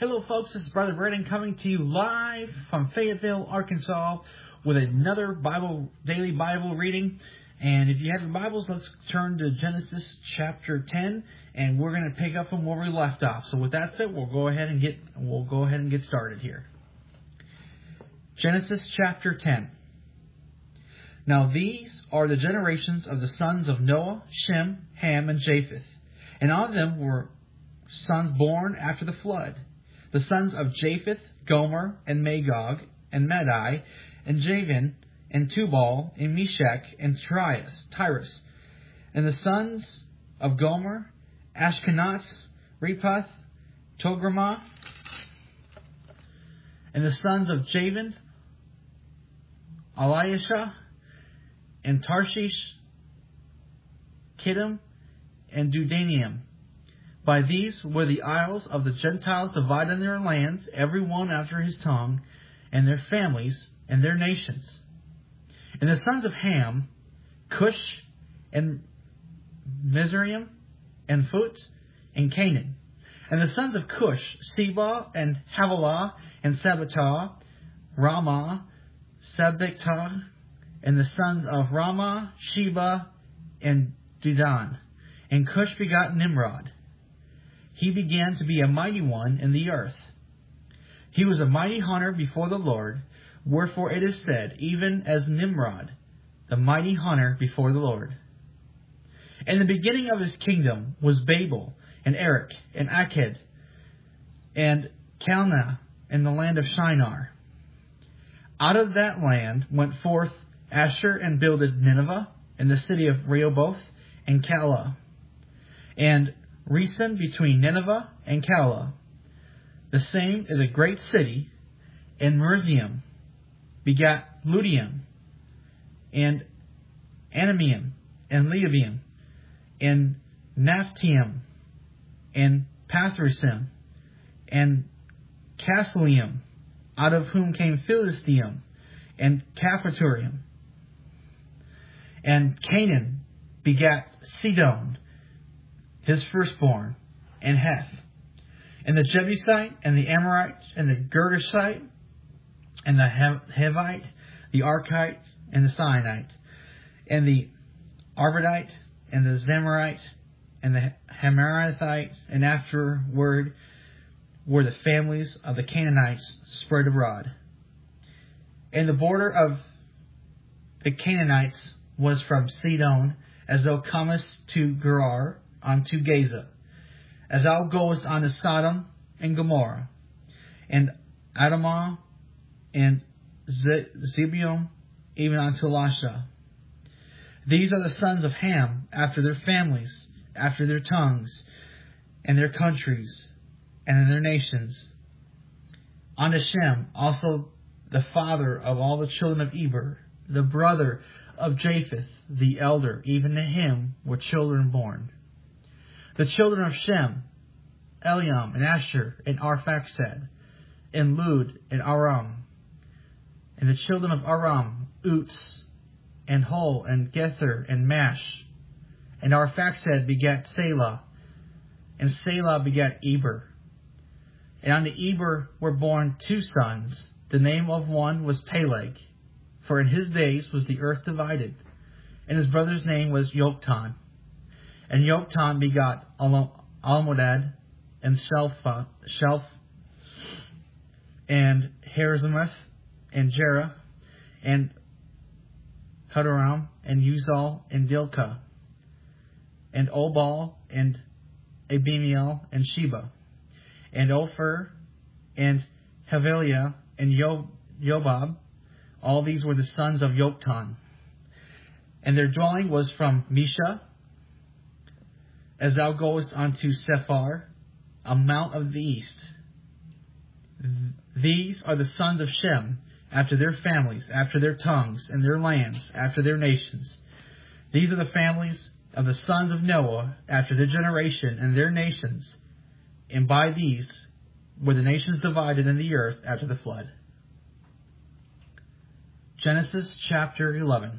Hello folks, this is Brother Brennan coming to you live from Fayetteville, Arkansas with another daily Bible reading. And if you have your Bibles, let's turn to Genesis chapter 10 and we're going to pick up from where we left off. So with that said, we'll go ahead and get started here. Genesis chapter 10. Now these are the generations of the sons of Noah, Shem, Ham, and Japheth. And of them were sons born after the flood. The sons of Japheth, Gomer, and Magog, and Madai, and Javan, and Tubal, and Meshach, and Tyrus. And the sons of Gomer, Ashkenaz, Rephath, Togarmah. And the sons of Javan, Eliashah, and Tarshish, Kittim, and Dudanium. By these were the isles of the Gentiles divided in their lands, every one after his tongue, and their families, and their nations. And the sons of Ham, Cush, and Mizraim, and Phut, and Canaan. And the sons of Cush, Seba, and Havilah, and Sabbathah, Ramah, Sabbathah, and the sons of Ramah, Sheba, and Dedan. And Cush begot Nimrod. He began to be a mighty one in the earth. He was a mighty hunter before the Lord, wherefore it is said, even as Nimrod, the mighty hunter before the Lord. And the beginning of his kingdom was Babel, and Erech, and Akkad, and Calneh, in the land of Shinar. Out of that land went forth Asher, and builded Nineveh, and the city of Rehoboth, and Calah, and Resen between Nineveh and Calah. The same is a great city, and Merizium begat Ludium, and Anamium, and Leabium, and Naphtium, and Pathrusim, and Caslium, out of whom came Philistium, and Caphaturium. And Canaan begat Sidon, his firstborn, and Heth, and the Jebusite, and the Amorite, and the Girgashite, and the Hivite, the Archite, and the Sinite, and the Arvadite, and the Zemarite, and the Hamarithite, and afterward were the families of the Canaanites spread abroad. And the border of the Canaanites was from Sidon, as thou comest to Gerar, unto Gaza, as thou goest unto Sodom and Gomorrah, and Adamah, and Zeboim, even unto Lasha. These are the sons of Ham, after their families, after their tongues, and their countries, and in their nations. Unto Shem, also the father of all the children of Eber, the brother of Japheth, the elder, even to him were children born. The children of Shem, Eliam, and Asher, and Arphaxad, and Lud, and Aram. And the children of Aram, Uts, and Hul, and Gether, and Mash. And Arphaxad begat Selah, and Selah begat Eber. And unto Eber were born two sons. The name of one was Peleg, for in his days was the earth divided. And his brother's name was Yoktan. And Yoktan begot Almodad, and Shelf, and Harzemeth, and Jerah, and Hadoram, and Uzal, and Dilkah, and Obal, and Abimiel, and Sheba, and Ophir, and Havilah, and Yobab. All these were the sons of Yoktan. And their dwelling was from Misha, as thou goest unto Sephar, a mount of the east. These are the sons of Shem, after their families, after their tongues, and their lands, after their nations. These are the families of the sons of Noah, after their generation and their nations. And by these were the nations divided in the earth after the flood. Genesis chapter 11.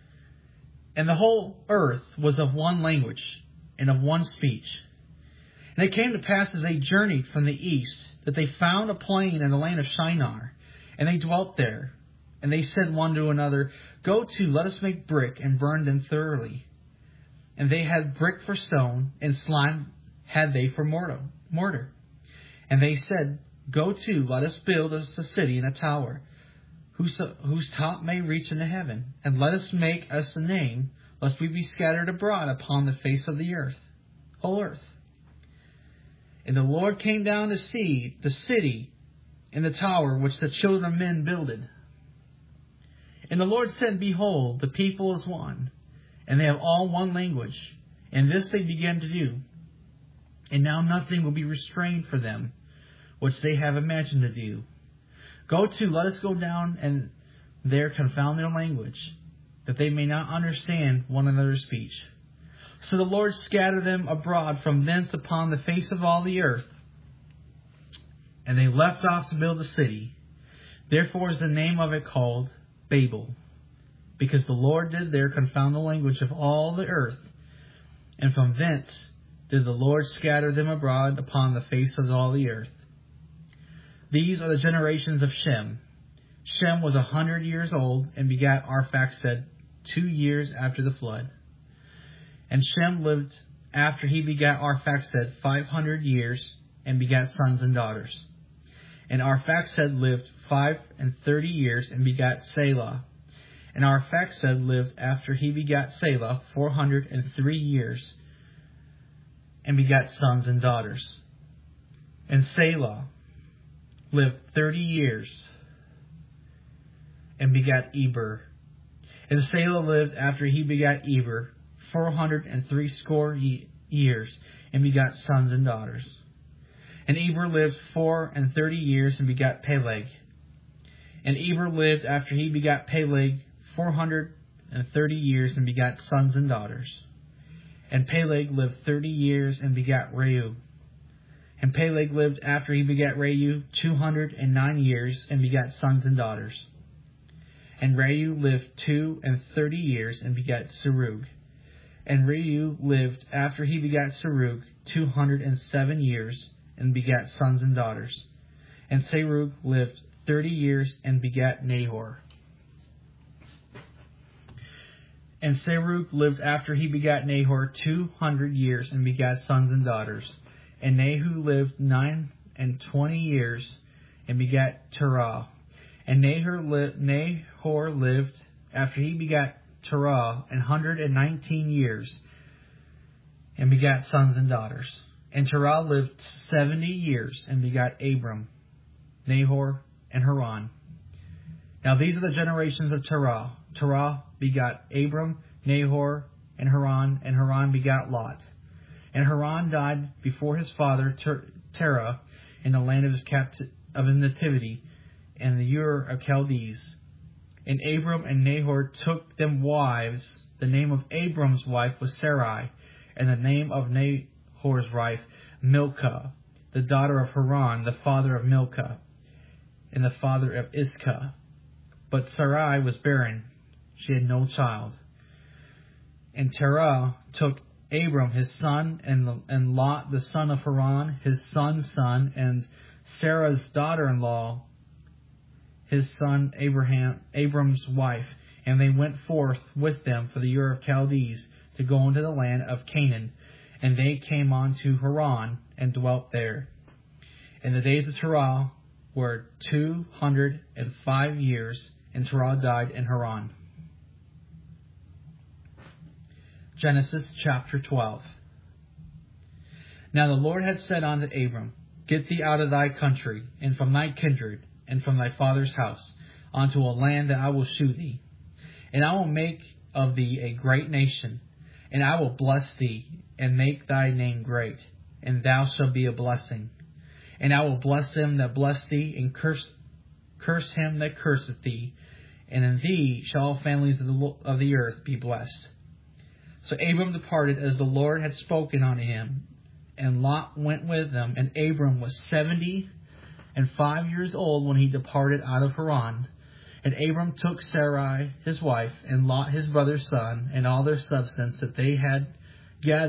And the whole earth was of one language and of one speech. And it came to pass as they journeyed from the east, that they found a plain in the land of Shinar, and they dwelt there. And they said one to another, Go to, let us make brick, and burn them thoroughly. And they had brick for stone, and slime had they for mortar. And they said, Go to, let us build us a city and a tower, whose top may reach into heaven, and let us make us a name, lest we be scattered abroad upon the face of the whole earth. And the Lord came down to see the city and the tower which the children of men builded. And the Lord said, Behold, the people is one, and they have all one language. And this they began to do. And now nothing will be restrained for them, which they have imagined to do. Go to, let us go down and there confound their language, that they may not understand one another's speech. So the Lord scattered them abroad from thence upon the face of all the earth. And they left off to build a city. Therefore is the name of it called Babel, because the Lord did there confound the language of all the earth. And from thence did the Lord scatter them abroad upon the face of all the earth. These are the generations of Shem. Shem was 100 years old and begat Arphaxad 2 years after the flood. And Shem lived after he begat Arphaxad 500 years and begat sons and daughters. And Arphaxad lived 35 years and begat Selah. And Arphaxad lived after he begat Selah 403 years and begat sons and daughters. And Selah lived 30 years and begat Eber. And Selah lived after he begat Eber 460 years and begat sons and daughters. And Eber lived 34 years and begat Peleg. And Eber lived after he begat Peleg 430 years and begat sons and daughters. And Peleg lived 30 years and begat Reu. And Peleg lived after he begat Reu 209 years and begat sons and daughters. And Reu lived 32 years and begat Serug. And Reu lived after he begat Serug 207 years and begat sons and daughters. And Serug lived 30 years and begat Nahor. And Serug lived after he begat Nahor 200 years and begat sons and daughters. And Nahu lived 29 years and begat Terah. And Nahor lived after he begat Terah 119 years and begat sons and daughters. And Terah lived 70 years and begat Abram, Nahor, and Haran. Now these are the generations of Terah. Terah begat Abram, Nahor, and Haran begat Lot. And Haran died before his father Terah in the land of his nativity, in the Ur of Chaldees. And Abram and Nahor took them wives. The name of Abram's wife was Sarai, and the name of Nahor's wife Milcah, the daughter of Haran, the father of Milcah, and the father of Iscah. But Sarai was barren; she had no child. And Terah took Abram his son, and Lot the son of Haran his son's son, and Sarah's daughter-in-law his son Abram's wife, and they went forth with them for the Ur of Chaldees to go into the land of Canaan. And they came on to Haran and dwelt there. And the days of Terah were 205 years, and Terah died in Haran. Genesis chapter 12. Now the Lord had said unto Abram, Get thee out of thy country, and from thy kindred, and from thy father's house, unto a land that I will shew thee. And I will make of thee a great nation, and I will bless thee, and make thy name great, and thou shalt be a blessing. And I will bless them that bless thee, and curse him that curseth thee, and in thee shall all families of the earth be blessed. So Abram departed as the Lord had spoken unto him, and Lot went with them. And Abram was 75 years old when he departed out of Haran. And Abram took Sarai his wife, and Lot his brother's son, and all their substance that they had gathered,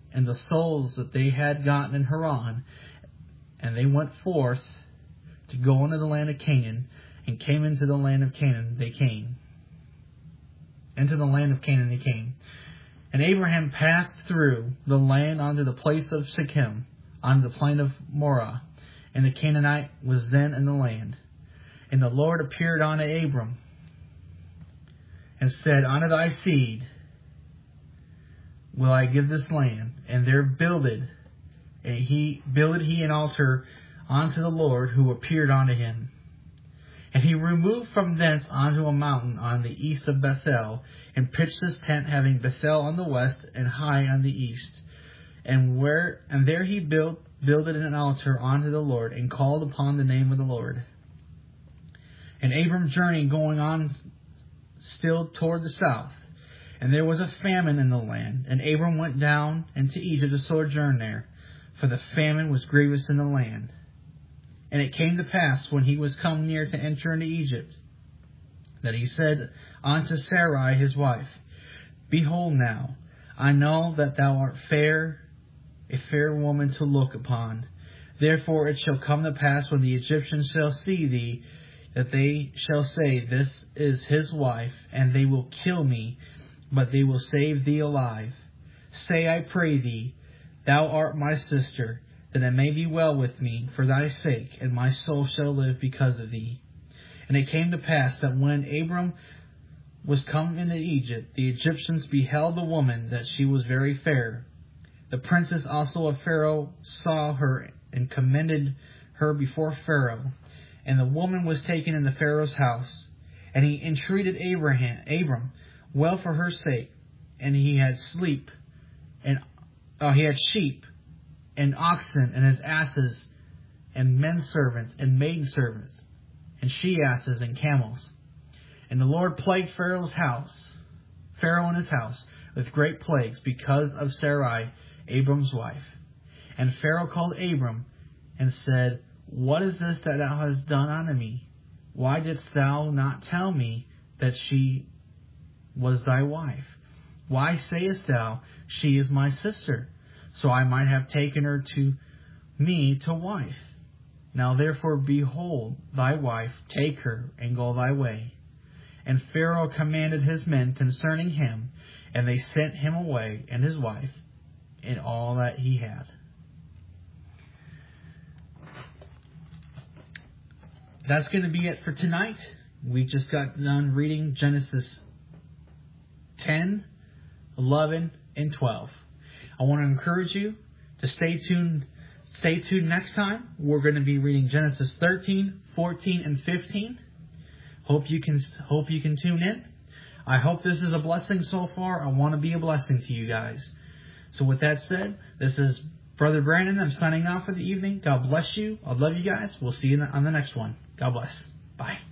and the souls that they had gotten in Haran, and they went forth to go into the land of Canaan, and came into the land of Canaan they came. Into the land of Canaan they came. And Abraham passed through the land unto the place of Shechem, unto the plain of Morah, and the Canaanite was then in the land. And the Lord appeared unto Abram, and said, Unto thy seed will I give this land. And there builded he an altar unto the Lord, who appeared unto him. And he removed from thence unto a mountain on the east of Bethel, and pitched his tent, having Bethel on the west, and Hai on the east. And there he builded an altar unto the Lord, and called upon the name of the Lord. And Abram journeyed, going on still toward the south. And there was a famine in the land, and Abram went down into Egypt to sojourn there, for the famine was grievous in the land. And it came to pass, when he was come near to enter into Egypt, that he said unto Sarai his wife, Behold now, I know that thou art a fair woman to look upon. Therefore it shall come to pass, when the Egyptians shall see thee, that they shall say, This is his wife, and they will kill me, but they will save thee alive. Say, I pray thee, Thou art my sister, that it may be well with me for thy sake, and my soul shall live because of thee. And it came to pass that when Abram was come into Egypt, the Egyptians beheld the woman, that she was very fair. The princess also of Pharaoh saw her, and commended her before Pharaoh. And the woman was taken into Pharaoh's house. And he entreated Abram well for her sake. And he had sheep, and oxen, and his asses, and men servants, and maiden servants, and she asses, and camels. And the Lord plagued Pharaoh and his house, with great plagues, because of Sarai, Abram's wife. And Pharaoh called Abram, and said, What is this that thou hast done unto me? Why didst thou not tell me that she was thy wife? Why sayest thou, She is my sister? So I might have taken her to me to wife. Now therefore, behold, thy wife, take her, and go thy way. And Pharaoh commanded his men concerning him, and they sent him away, and his wife, and all that he had. That's going to be it for tonight. We just got done reading Genesis 10, 11, and 12. I want to encourage you to stay tuned. Stay tuned next time. We're going to be reading Genesis 13, 14, and 15. Hope you can tune in. I hope this is a blessing so far. I want to be a blessing to you guys. So with that said, this is Brother Brandon. I'm signing off for the evening. God bless you. I love you guys. We'll see you on the next one. God bless. Bye.